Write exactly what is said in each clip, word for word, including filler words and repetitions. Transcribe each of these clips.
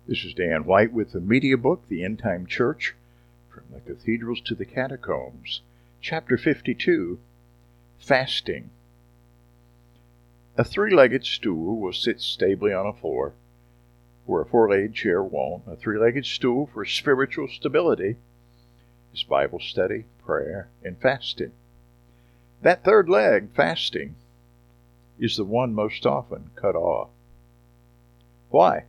This is Dan White with the media book, The End Time Church, From the Cathedrals to the Catacombs, Chapter fifty-two, Fasting. A three-legged stool will sit stably on a floor, where a four-legged chair won't. A three-legged stool for spiritual stability is Bible study, prayer, and fasting. That third leg, fasting, is the one most often cut off. Why?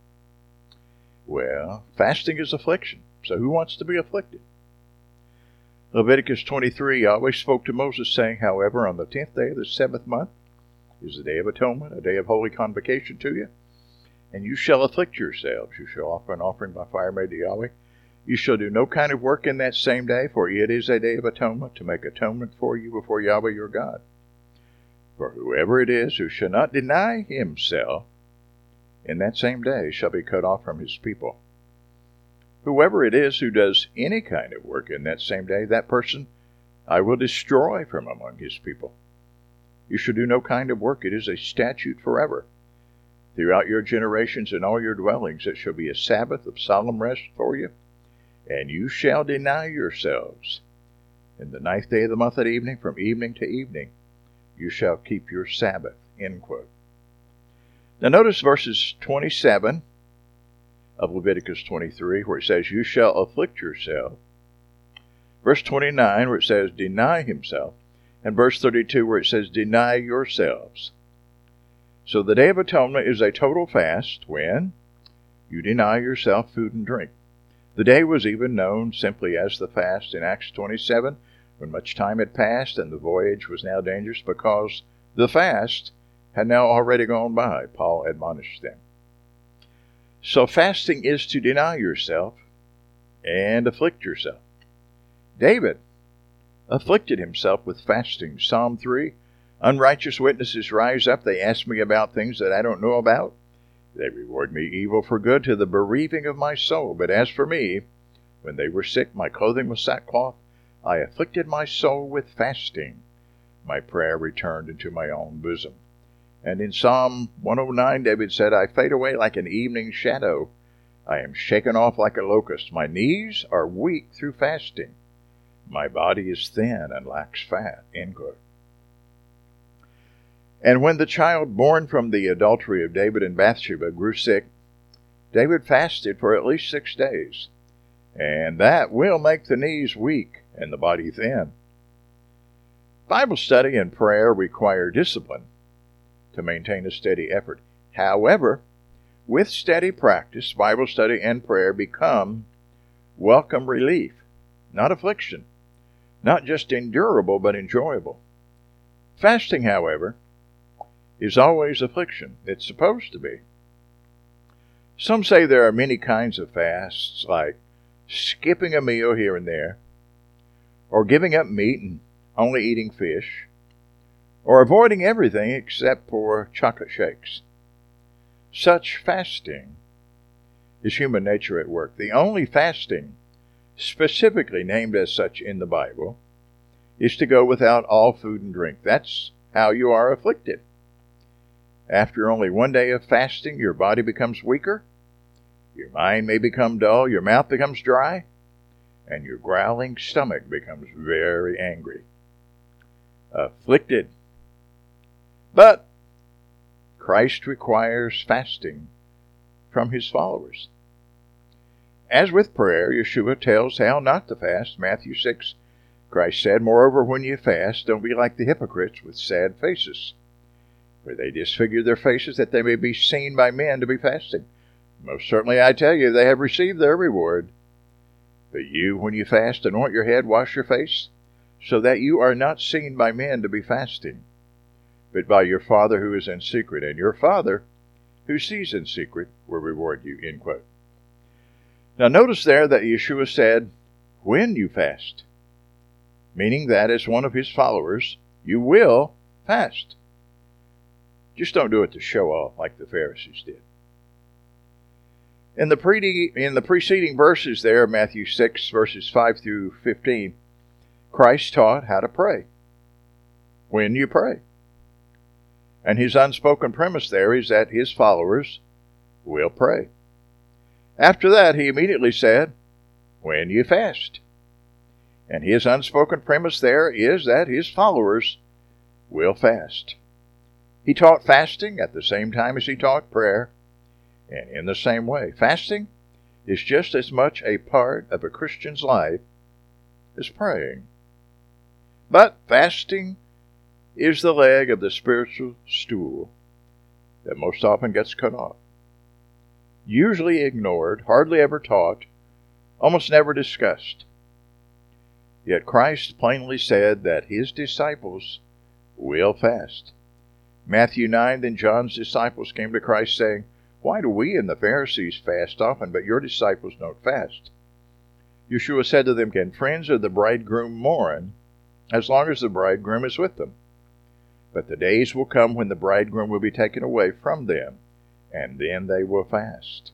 Well, fasting is affliction, so who wants to be afflicted? Leviticus twenty-three, Yahweh spoke to Moses, saying, However, on the tenth day of the seventh month is the day of atonement, a day of holy convocation to you, and you shall afflict yourselves. You shall offer an offering by fire made to Yahweh. You shall do no kind of work in that same day, for it is a day of atonement, to make atonement for you before Yahweh your God. For whoever it is who shall not deny himself in that same day shall be cut off from his people. Whoever it is who does any kind of work in that same day, that person I will destroy from among his people. You shall do no kind of work. It is a statute forever. Throughout your generations and all your dwellings it shall be a Sabbath of solemn rest for you, and you shall deny yourselves. In the ninth day of the month at evening, from evening to evening, you shall keep your Sabbath. End quote. Now notice verses twenty-seven of Leviticus twenty-three, where it says, You shall afflict yourself. Verse twenty-nine, where it says, Deny himself. And verse thirty-two, where it says, Deny yourselves. So the Day of Atonement is a total fast when you deny yourself food and drink. The day was even known simply as the fast in Acts twenty-seven, when much time had passed and the voyage was now dangerous, because the fast had now already gone by, Paul admonished them. So fasting is to deny yourself and afflict yourself. David afflicted himself with fasting. Psalm three, Unrighteous witnesses rise up. They ask me about things that I don't know about. They reward me evil for good to the bereaving of my soul. But as for me, when they were sick, my clothing was sackcloth. I afflicted my soul with fasting. My prayer returned into my own bosom. And in Psalm one oh nine, David said, I fade away like an evening shadow. I am shaken off like a locust. My knees are weak through fasting. My body is thin and lacks fat. End quote. And when the child born from the adultery of David and Bathsheba grew sick, David fasted for at least six days. And that will make the knees weak and the body thin. Bible study and prayer require discipline to maintain a steady effort. However, with steady practice, Bible study and prayer become welcome relief, not affliction, not just endurable, but enjoyable. Fasting, however, is always affliction. It's supposed to be. Some say there are many kinds of fasts, like skipping a meal here and there, or giving up meat and only eating fish, or avoiding everything except for chocolate shakes. Such fasting is human nature at work. The only fasting specifically named as such in the Bible is to go without all food and drink. That's how you are afflicted. After only one day of fasting, your body becomes weaker, your mind may become dull, your mouth becomes dry, and your growling stomach becomes very angry. Afflicted. But Christ requires fasting from his followers. As with prayer, Yeshua tells how not to fast. Matthew six, Christ said, Moreover, when you fast, don't be like the hypocrites with sad faces, for they disfigure their faces that they may be seen by men to be fasting. Most certainly I tell you, they have received their reward. But you, when you fast, anoint your head, wash your face, so that you are not seen by men to be fasting, but by your Father who is in secret, and your Father who sees in secret will reward you. End quote. Now notice there that Yeshua said, when you fast, meaning that as one of his followers, you will fast. Just don't do it to show off like the Pharisees did. In the, pre- in the preceding verses there, Matthew six, verses five through fifteen, Christ taught how to pray. When you pray. And his unspoken premise there is that his followers will pray. After that, he immediately said, when you fast. And his unspoken premise there is that his followers will fast. He taught fasting at the same time as he taught prayer, and in the same way. Fasting is just as much a part of a Christian's life as praying. But fasting is the leg of the spiritual stool that most often gets cut off. Usually ignored, hardly ever taught, almost never discussed. Yet Christ plainly said that his disciples will fast. Matthew nine, then John's disciples came to Christ saying, why do we and the Pharisees fast often, but your disciples don't fast? Yeshua said to them, can friends of the bridegroom mourn as long as the bridegroom is with them? But the days will come when the bridegroom will be taken away from them, and then they will fast.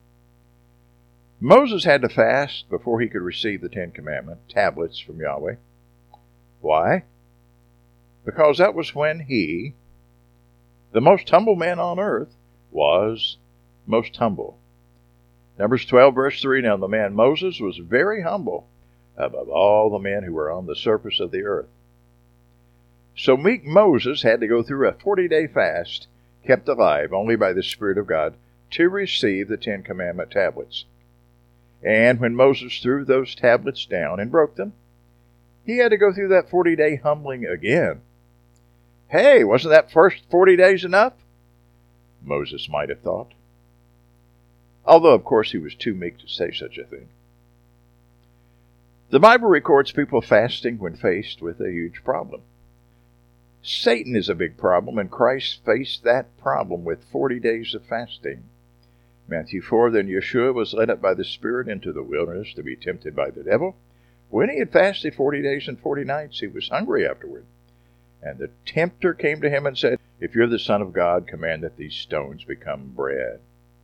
Moses had to fast before he could receive the Ten Commandment tablets from Yahweh. Why? Because that was when he, the most humble man on earth, was most humble. Numbers twelve, verse three, now the man Moses was very humble above all the men who were on the surface of the earth. So meek Moses had to go through a forty-day fast, kept alive only by the Spirit of God, to receive the Ten Commandment tablets. And when Moses threw those tablets down and broke them, he had to go through that forty-day humbling again. Hey, wasn't that first forty days enough? Moses might have thought. Although, of course, he was too meek to say such a thing. The Bible records people fasting when faced with a huge problem. Satan is a big problem, and Christ faced that problem with forty days of fasting. Matthew four, then Yeshua was led up by the Spirit into the wilderness to be tempted by the devil. When he had fasted forty days and forty nights, he was hungry afterward. And the tempter came to him and said, if you're the Son of God, command that these stones become bread.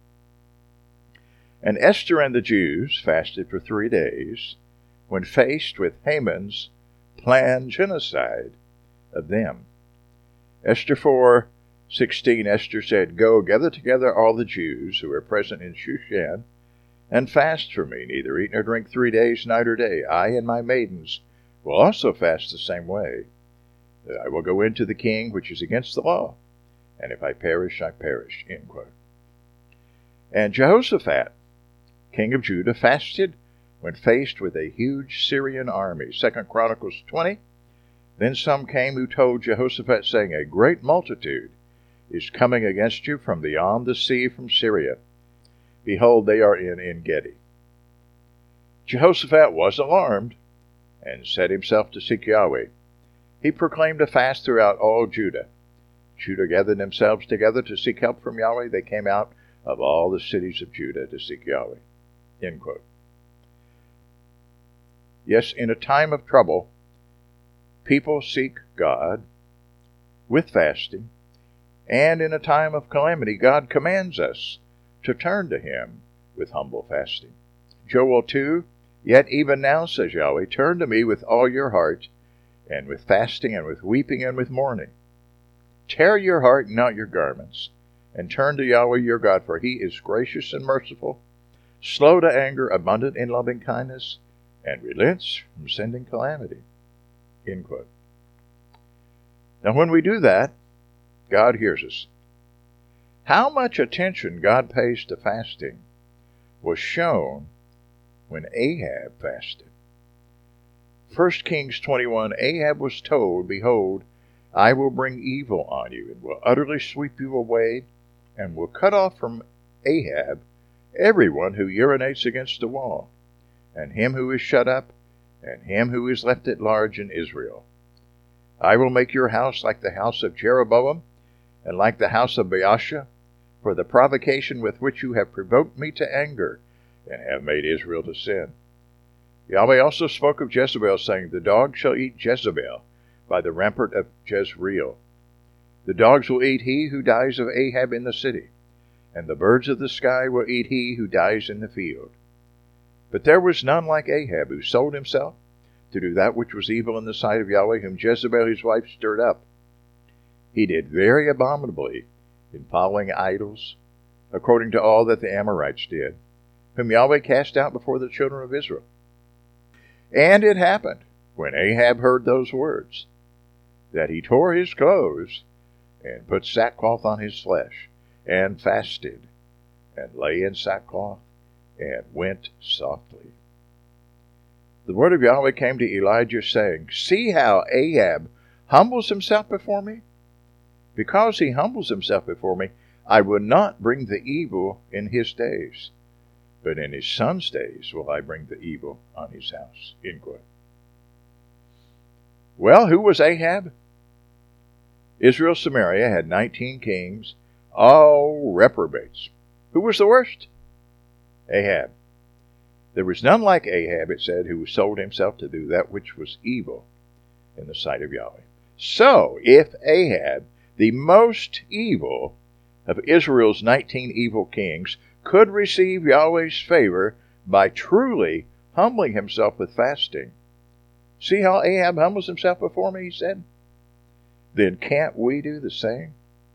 And Esther and the Jews fasted for three days when faced with Haman's planned genocide of them. Esther four sixteen, Esther said, go, gather together all the Jews who are present in Shushan, and fast for me, neither eat nor drink three days, night or day. I and my maidens will also fast the same way. That I will go into the king, which is against the law, and if I perish, I perish. End quote. And Jehoshaphat, king of Judah, fasted when faced with a huge Syrian army. Second Chronicles twenty. Then some came who told Jehoshaphat, saying, a great multitude is coming against you from beyond the sea, from Syria. Behold, they are in En-gedi. Jehoshaphat was alarmed and set himself to seek Yahweh. He proclaimed a fast throughout all Judah. Judah gathered themselves together to seek help from Yahweh. They came out of all the cities of Judah to seek Yahweh. End quote. Yes, in a time of trouble, people seek God with fasting, and in a time of calamity, God commands us to turn to him with humble fasting. Joel two, yet even now, says Yahweh, turn to me with all your heart, and with fasting, and with weeping, and with mourning. Tear your heart and not your garments, and turn to Yahweh your God, for he is gracious and merciful, slow to anger, abundant in loving kindness, and relents from sending calamity. End quote. Now when we do that, God hears us. How much attention God pays to fasting was shown when Ahab fasted. First Kings twenty-one, Ahab was told, behold, I will bring evil on you, and will utterly sweep you away, and will cut off from Ahab everyone who urinates against the wall, and him who is shut up, and him who is left at large in Israel. I will make your house like the house of Jeroboam, and like the house of Baasha, for the provocation with which you have provoked me to anger, and have made Israel to sin. Yahweh also spoke of Jezebel, saying, the dogs shall eat Jezebel by the rampart of Jezreel. The dogs will eat he who dies of Ahab in the city, and the birds of the sky will eat he who dies in the field. But there was none like Ahab, who sold himself to do that which was evil in the sight of Yahweh, whom Jezebel his wife stirred up. He did very abominably in following idols, according to all that the Amorites did. whom Yahweh cast out before the children of Israel. And it happened, when Ahab heard those words, that he tore his clothes, and put sackcloth on his flesh, and fasted, and lay in sackcloth, and went softly. The word of Yahweh came to Elijah, saying, See how Ahab humbles himself before me? Because he humbles himself before me, I will not bring the evil in his days, but in his son's days will I bring the evil on his house. End quote. Well, who was Ahab? Israel Samaria had nineteen kings, all reprobates. Who was the worst? Ahab. There was none like Ahab, it said, who sold himself to do that which was evil in the sight of Yahweh. So, if Ahab, the most evil of Israel's nineteen evil kings, could receive Yahweh's favor by truly humbling himself with fasting, see how Ahab humbles himself before me, he said? Then can't we do the same?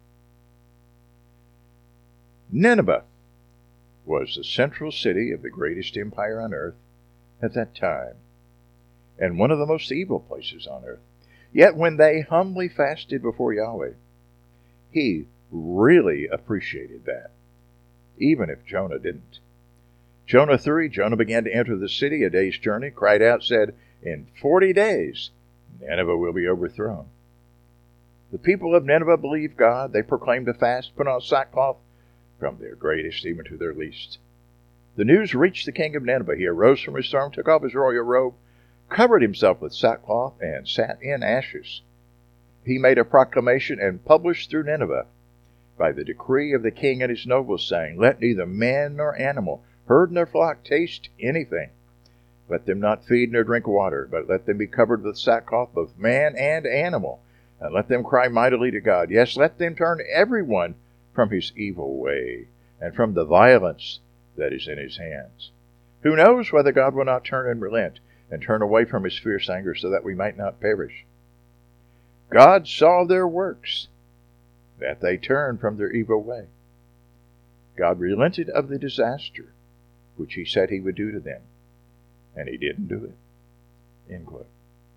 Nineveh was the central city of the greatest empire on earth at that time, and one of the most evil places on earth. Yet when they humbly fasted before Yahweh, he really appreciated that, even if Jonah didn't. Jonah three, Jonah began to enter the city a day's journey, cried out, said, In forty days Nineveh will be overthrown. The people of Nineveh believed God. They proclaimed a fast, put on sackcloth, from their greatest even to their least. The news reached the king of Nineveh. He arose from his throne, took off his royal robe, covered himself with sackcloth, and sat in ashes. He made a proclamation and published through Nineveh, by the decree of the king and his nobles, saying, Let neither man nor animal, herd nor flock taste anything. Let them not feed nor drink water, but let them be covered with sackcloth, both man and animal, and let them cry mightily to God. Yes, let them turn everyone from his evil way, and from the violence that is in his hands. Who knows whether God will not turn and relent, and turn away from his fierce anger, so that we might not perish? God saw their works, that they turned from their evil way. God relented of the disaster which he said he would do to them, and he didn't do it. End quote.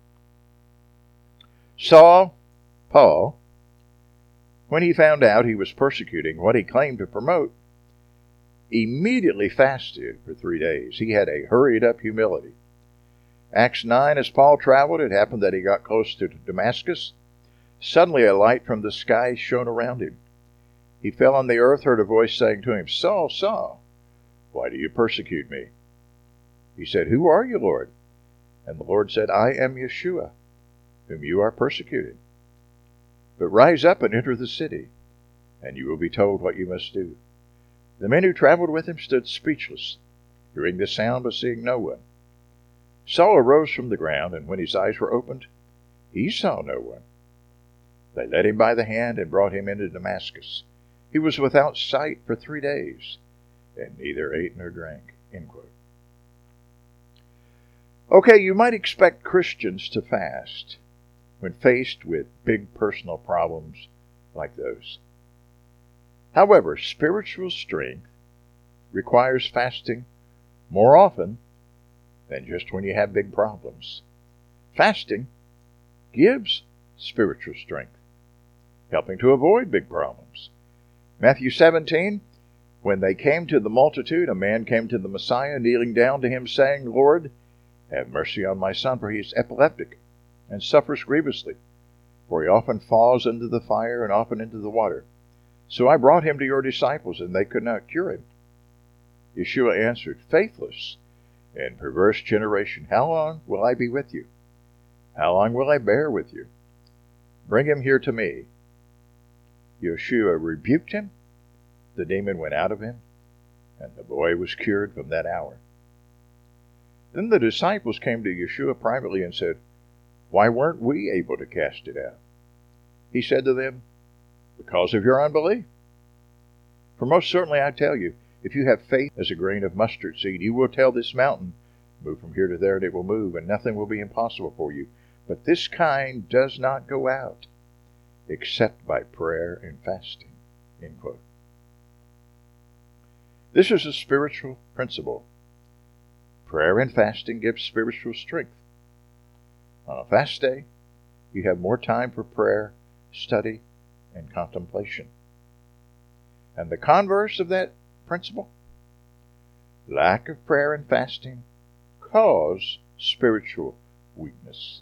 Saul, Paul, when he found out he was persecuting what he claimed to promote, immediately fasted for three days. He had a hurried-up humility. Acts nine, as Paul traveled, it happened that he got close to Damascus. Suddenly a light from the sky shone around him. He fell on the earth, heard a voice saying to him, Saul, Saul, why do you persecute me? He said, Who are you, Lord? And the Lord said, I am Yeshua, whom you are persecuting. But rise up and enter the city, and you will be told what you must do. The men who traveled with him stood speechless, hearing the sound but seeing no one. Saul arose from the ground, and when his eyes were opened, he saw no one. They led him by the hand and brought him into Damascus. He was without sight for three days, and neither ate nor drank. End quote. Okay, you might expect Christians to fast when faced with big personal problems like those. However, spiritual strength requires fasting more often than just when you have big problems. Fasting gives spiritual strength, helping to avoid big problems. Matthew seventeen, when they came to the multitude, a man came to the Messiah, kneeling down to him, saying, Lord, have mercy on my son, for he is epileptic, and suffers grievously. For he often falls into the fire and often into the water. So I brought him to your disciples, and they could not cure him. Yeshua answered, Faithless and perverse generation, how long will I be with you? How long will I bear with you? Bring him here to me. Yeshua rebuked him. The demon went out of him, and the boy was cured from that hour. Then the disciples came to Yeshua privately and said, Why weren't we able to cast it out? He said to them, Because of your unbelief. For most certainly I tell you, if you have faith as a grain of mustard seed, you will tell this mountain, Move from here to there, and it will move, and nothing will be impossible for you. But this kind does not go out, except by prayer and fasting. End quote. This is a spiritual principle. Prayer and fasting give spiritual strength. On a fast day, you have more time for prayer, study, and contemplation. And the converse of that principle, lack of prayer and fasting cause spiritual weakness.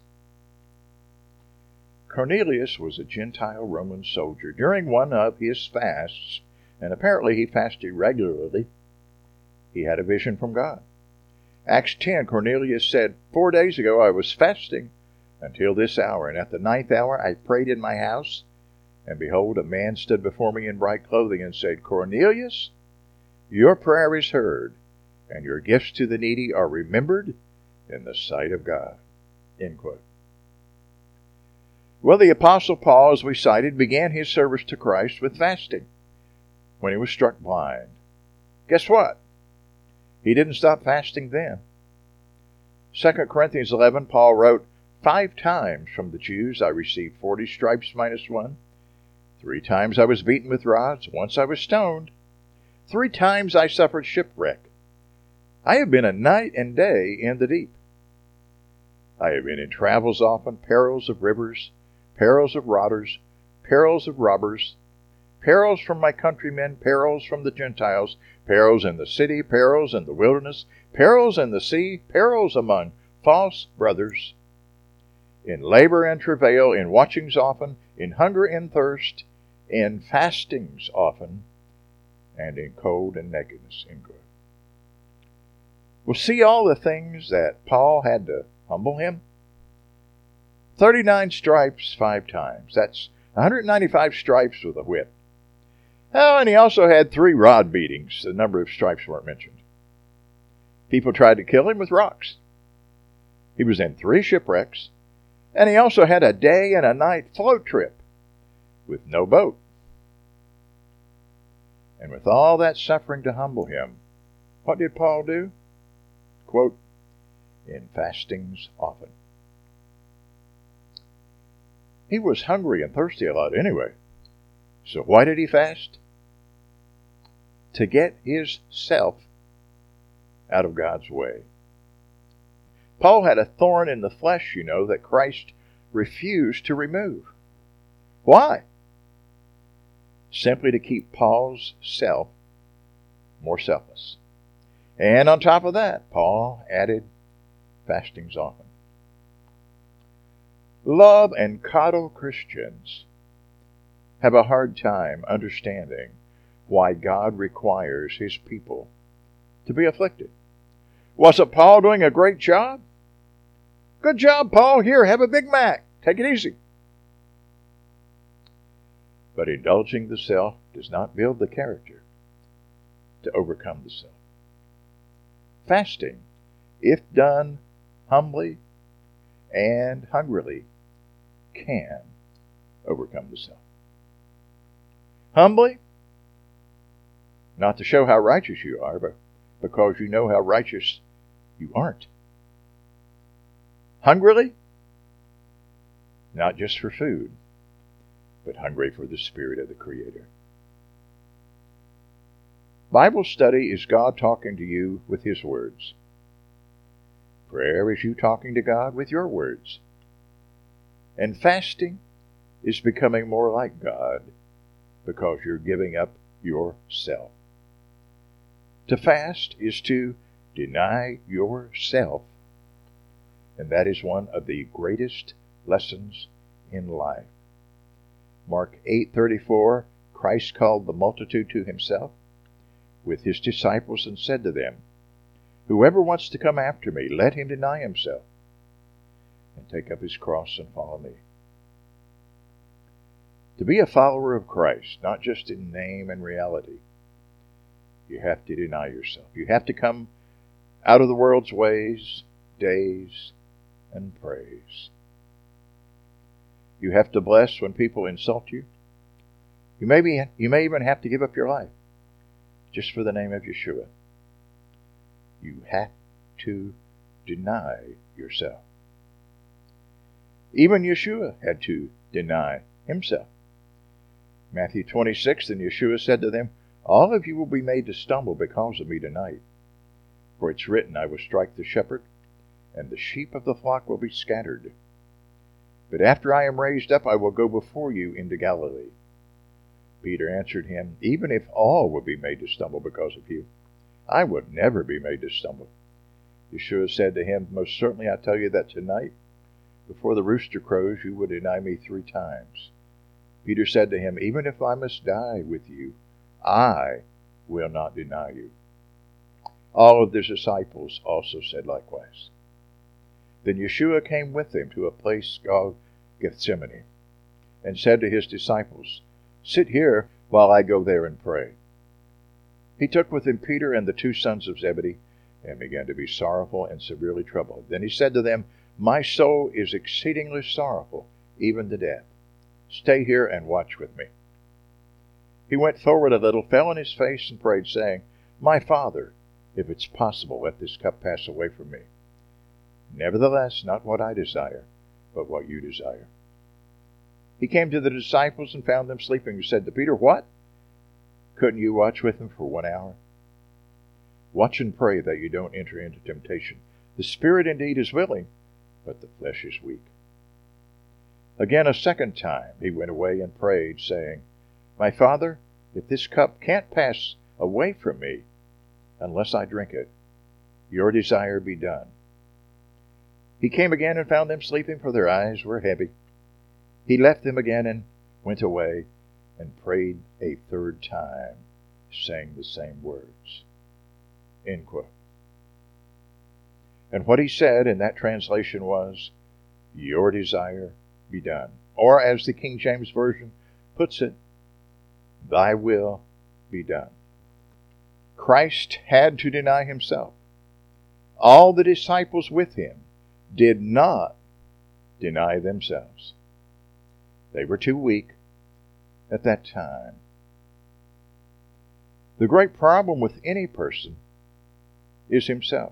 Cornelius was a Gentile Roman soldier. During one of his fasts, and apparently he fasted regularly, he had a vision from God. Acts ten, Cornelius said, Four days ago I was fasting until this hour, and at the ninth hour I prayed in my house, and behold, a man stood before me in bright clothing and said, Cornelius, your prayer is heard, and your gifts to the needy are remembered in the sight of God. End quote. Well, the Apostle Paul, as we cited, began his service to Christ with fasting when he was struck blind. Guess what? He didn't stop fasting then. Second Corinthians eleven, Paul wrote, Five times from the Jews I received forty stripes minus one. Three times I was beaten with rods. Once I was stoned. Three times I suffered shipwreck. I have been a night and day in the deep. I have been in travels often, perils of rivers, perils of robbers, perils of robbers, perils from my countrymen, perils from the Gentiles, perils in the city, perils in the wilderness, perils in the sea, perils among false brothers, in labor and travail, in watchings often, in hunger and thirst, in fastings often, and in cold and nakedness. In good. We'll see all the things that Paul had to humble him. thirty-nine stripes five times. That's one hundred ninety-five stripes with a whip. Oh, and he also had three rod beatings. The number of stripes weren't mentioned. People tried to kill him with rocks. He was in three shipwrecks. And he also had a day and a night float trip with no boat. And with all that suffering to humble him, what did Paul do? Quote, in fastings often. He was hungry and thirsty a lot anyway. So why did he fast? To get his self out of God's way. Paul had a thorn in the flesh, you know, that Christ refused to remove. Why? Simply to keep Paul's self more selfless. And on top of that, Paul added fastings often. Love and coddle Christians have a hard time understanding why God requires his people to be afflicted. Wasn't Paul doing a great job? Good job, Paul. Here, have a Big Mac. Take it easy. But indulging the self does not build the character to overcome the self. Fasting, if done humbly and hungrily, can overcome the self. Humbly, not to show how righteous you are, but because you know how righteous you aren't. Hungrily, not just for food, but hungry for the Spirit of the Creator. Bible study is God talking to you with His words. Prayer is you talking to God with your words. And fasting is becoming more like God because you're giving up yourself. To fast is to deny yourself. And that is one of the greatest lessons in life. Mark eight thirty-four, Christ called the multitude to himself with his disciples and said to them, Whoever wants to come after me, let him deny himself and take up his cross and follow me. To be a follower of Christ, not just in name and reality, you have to deny yourself. You have to come out of the world's ways, days, and praise. You have to bless when people insult you. You may be, you may even have to give up your life just for the name of Yeshua. You have to deny yourself. Even Yeshua had to deny himself. Matthew twenty-six, and Yeshua said to them, All of you will be made to stumble because of me tonight. For it's written, I will strike the shepherd, and the sheep of the flock will be scattered. But after I am raised up, I will go before you into Galilee. Peter answered him, Even if all would be made to stumble because of you, I would never be made to stumble. Yeshua said to him, Most certainly I tell you that tonight, before the rooster crows, you will deny me three times. Peter said to him, Even if I must die with you, I will not deny you. All of the disciples also said likewise. Then Yeshua came with them to a place called Gethsemane, and said to his disciples, Sit here while I go there and pray. He took with him Peter and the two sons of Zebedee, and began to be sorrowful and severely troubled. Then he said to them, My soul is exceedingly sorrowful, even to death. Stay here and watch with me. He went forward a little, fell on his face, and prayed, saying, My Father, if it's possible, let this cup pass away from me. Nevertheless, not what I desire, but what you desire. He came to the disciples and found them sleeping, and said to Peter, What? Couldn't you watch with them for one hour? Watch and pray that you don't enter into temptation. The spirit indeed is willing, but the flesh is weak. Again a second time he went away and prayed, saying, My Father, if this cup can't pass away from me unless I drink it, your desire be done. He came again and found them sleeping, for their eyes were heavy. He left them again and went away and prayed a third time, saying the same words. End quote. And what he said in that translation was, Your desire be done. Or as the King James Version puts it, Thy will be done. Christ had to deny himself. All the disciples with him did not deny themselves. They were too weak at that time. The great problem with any person is himself.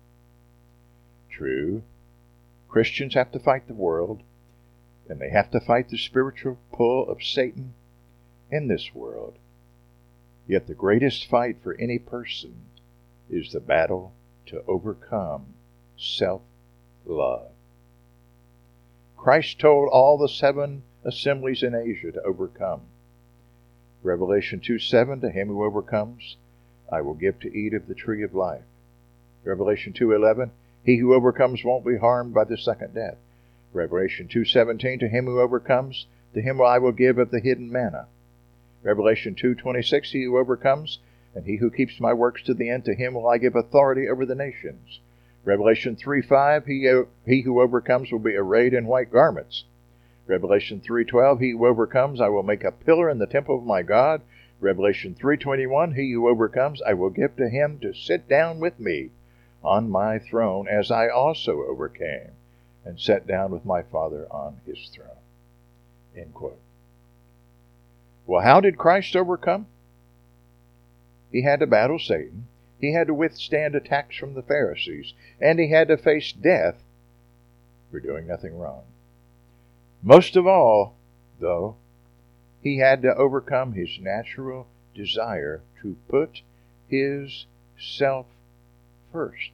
True, Christians have to fight the world, and they have to fight the spiritual pull of Satan in this world. Yet the greatest fight for any person is the battle to overcome self-love. Christ told all the seven assemblies in Asia to overcome. Revelation two seven, to him who overcomes, I will give to eat of the tree of life. Revelation two eleven, he who overcomes won't be harmed by the second death. Revelation two seventeen, to him who overcomes, to him I will give of the hidden manna. Revelation two twenty-six, he who overcomes, and he who keeps my works to the end, to him will I give authority over the nations. Revelation three five, he, he who overcomes will be arrayed in white garments. Revelation three twelve, he who overcomes, I will make a pillar in the temple of my God. Revelation three twenty-one, he who overcomes, I will give to him to sit down with me on my throne, as I also overcame, and sat down with my Father on his throne. End quote. Well, how did Christ overcome? He had to battle Satan. He had to withstand attacks from the Pharisees. And he had to face death for doing nothing wrong. Most of all, though, he had to overcome his natural desire to put his self first.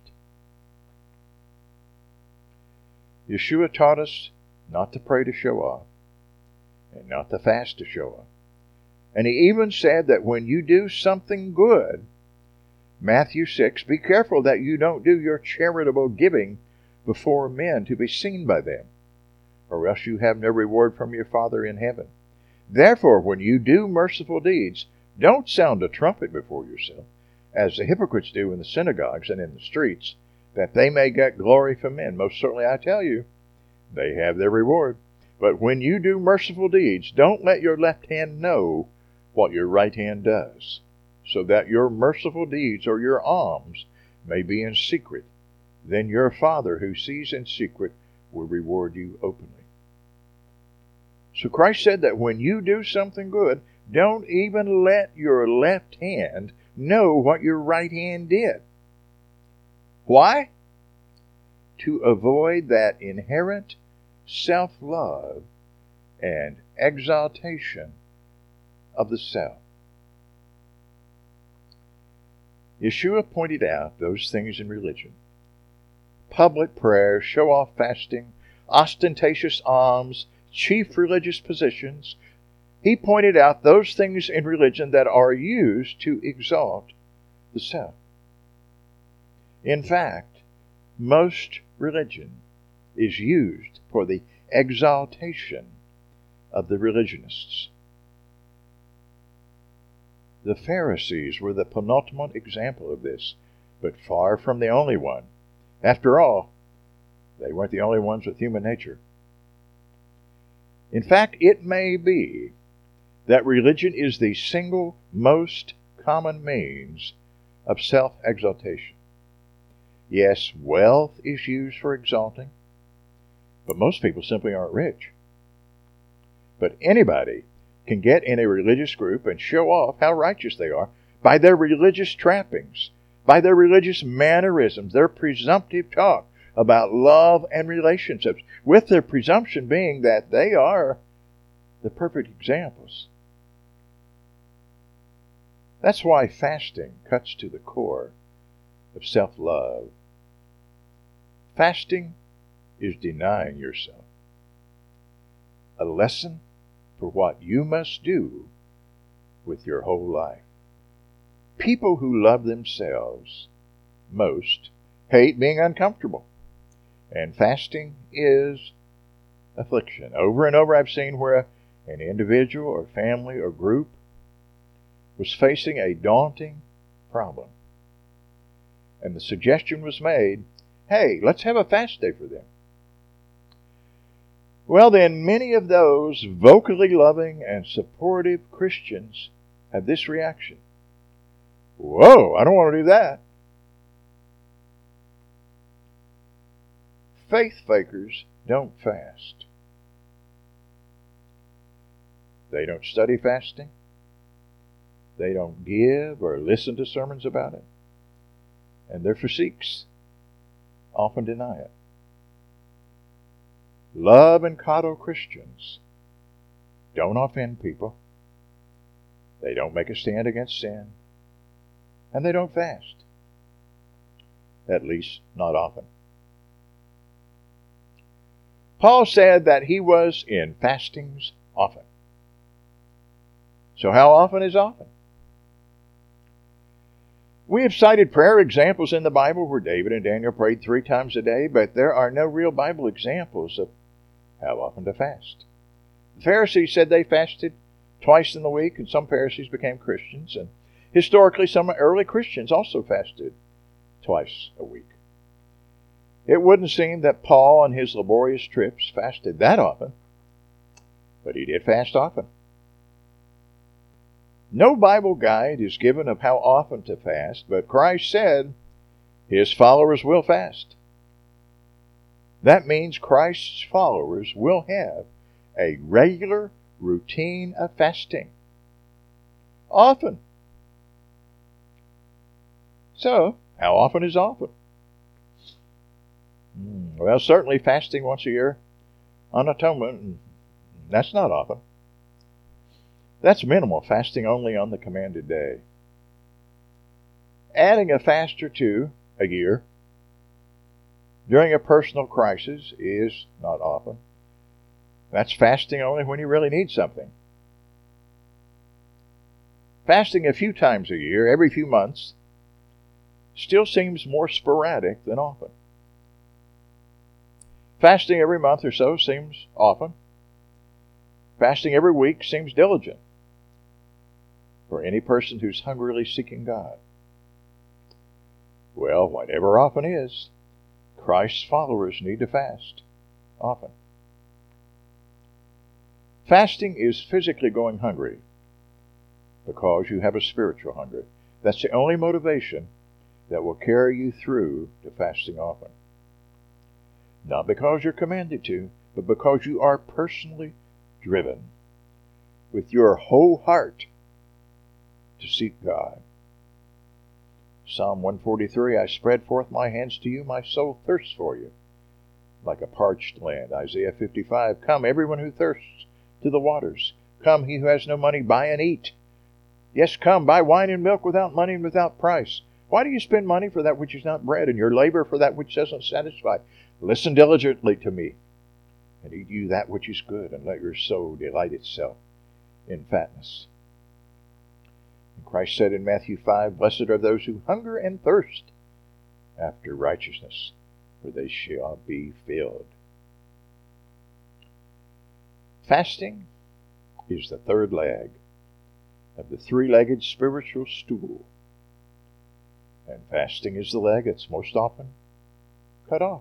Yeshua taught us not to pray to show off, and not to fast to show off. And he even said that when you do something good, Matthew six, be careful that you don't do your charitable giving before men to be seen by them, or else you have no reward from your Father in heaven. Therefore, when you do merciful deeds, don't sound a trumpet before yourself, as the hypocrites do in the synagogues and in the streets, that they may get glory from men. Most certainly I tell you, they have their reward. But when you do merciful deeds, don't let your left hand know what your right hand does, so that your merciful deeds or your alms may be in secret. Then your Father who sees in secret will reward you openly. So Christ said that when you do something good, don't even let your left hand know what your right hand did. Why? To avoid that inherent self-love and exaltation of the self. Yeshua pointed out those things in religion: public prayer, show-off fasting, ostentatious alms, chief religious positions. He pointed out those things in religion that are used to exalt the self. In fact, most religion is used for the exaltation of the religionists. The Pharisees were the penultimate example of this, but far from the only one. After all, they weren't the only ones with human nature. In fact, it may be that religion is the single most common means of self-exaltation. Yes, wealth is used for exalting, but most people simply aren't rich. But anybody can get in a religious group and show off how righteous they are by their religious trappings, by their religious mannerisms, their presumptive talk about love and relationships, with their presumption being that they are the perfect examples. That's why fasting cuts to the core of self-love. Fasting is denying yourself. A lesson for what you must do with your whole life. People who love themselves most hate being uncomfortable. And fasting is affliction. Over and over I've seen where an individual or family or group was facing a daunting problem. And the suggestion was made, hey, let's have a fast day for them. Well, then many of those vocally loving and supportive Christians have this reaction. Whoa, I don't want to do that. Faith fakers don't fast. They don't study fasting. They don't give or listen to sermons about it. And their physiques often deny it. Love and coddle Christians don't offend people. They don't make a stand against sin. And they don't fast. At least, not often. Paul said that he was in fastings often. So how often is often? We have cited prayer examples in the Bible where David and Daniel prayed three times a day, but there are no real Bible examples of how often to fast. The Pharisees said they fasted twice in the week, and some Pharisees became Christians, and historically some early Christians also fasted twice a week. It wouldn't seem that Paul on his laborious trips fasted that often, but he did fast often. No Bible guide is given of how often to fast, but Christ said his followers will fast. That means Christ's followers will have a regular routine of fasting. Often. So, how often is often? Well, certainly fasting once a year on atonement, that's not often. That's minimal, fasting only on the commanded day. Adding a fast or two a year during a personal crisis is not often. That's fasting only when you really need something. Fasting a few times a year, every few months, still seems more sporadic than often. Fasting every month or so seems often. Fasting every week seems diligent for any person who's hungrily seeking God. Well, whatever often is, Christ's followers need to fast often. Fasting is physically going hungry because you have a spiritual hunger. That's the only motivation that will carry you through to fasting often. Not because you're commanded to, but because you are personally driven with your whole heart to seek God. Psalm one forty-three, I spread forth my hands to you, my soul thirsts for you, like a parched land. Isaiah fifty-five, come, everyone who thirsts, to the waters. Come, he who has no money, buy and eat. Yes, come, buy wine and milk without money and without price. Why do you spend money for that which is not bread, and your labor for that which doesn't satisfy? Listen diligently to me, and eat you that which is good, and let your soul delight itself in fatness. And Christ said in Matthew five, Blessed are those who hunger and thirst after righteousness, for they shall be filled. Fasting is the third leg of the three-legged spiritual stool. And fasting is the leg that's most often cut off.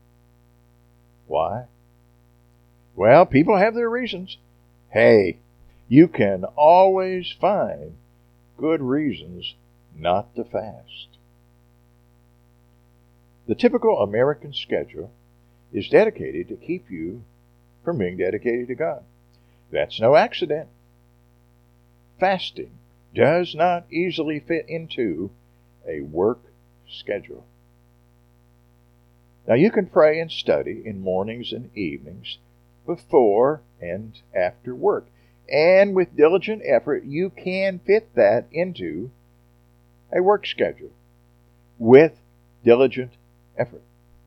Why? Well, people have their reasons. Hey, you can always find good reasons not to fast. The typical American schedule is dedicated to keep you from being dedicated to God. That's no accident. Fasting does not easily fit into a work schedule. Now you can pray and study in mornings and evenings, before and after work. And with diligent effort, you can fit that into a work schedule. With diligent effort.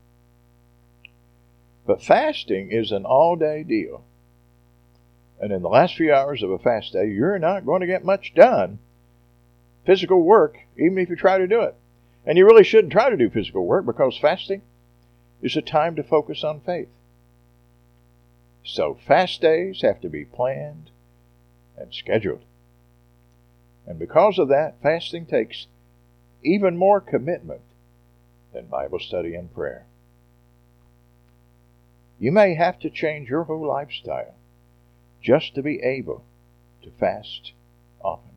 But fasting is an all-day deal. And in the last few hours of a fast day, you're not going to get much done. Physical work, even if you try to do it. And you really shouldn't try to do physical work, because fasting is a time to focus on faith. So fast days have to be planned and scheduled. And because of that, fasting takes even more commitment than Bible study and prayer. You may have to change your whole lifestyle just to be able to fast often.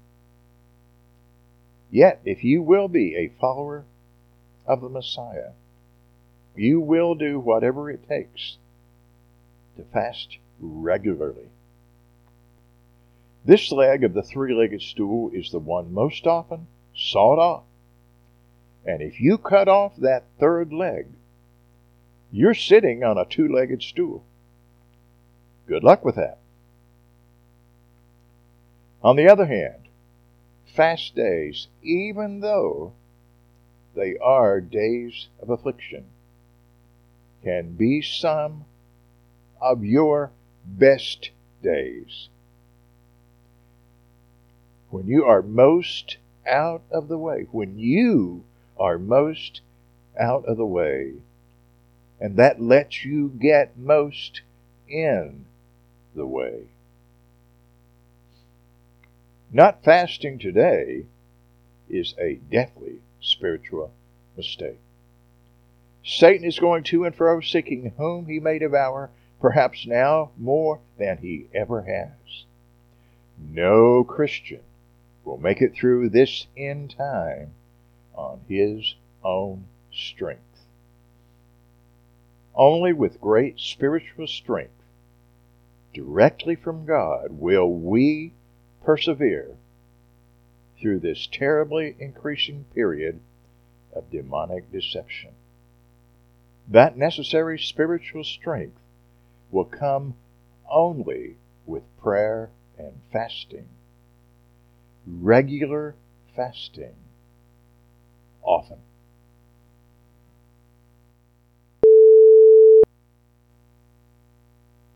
Yet, if you will be a follower of the Messiah, you will do whatever it takes to fast regularly. This leg of the three-legged stool is the one most often sawed off. And if you cut off that third leg, you're sitting on a two-legged stool. Good luck with that. On the other hand, fast days, even though they are days of affliction, can be some of your best days. When you are most out of the way, when you are most out of the way, and that lets you get most in the way. Not fasting today is a deathly spiritual mistake. Satan is going to and fro seeking whom he may devour, perhaps now more than he ever has. No Christian will make it through this end time on his own strength. Only with great spiritual strength, directly from God, will we persevere through this terribly increasing period of demonic deception. That necessary spiritual strength will come only with prayer and fasting. Regular fasting. Often.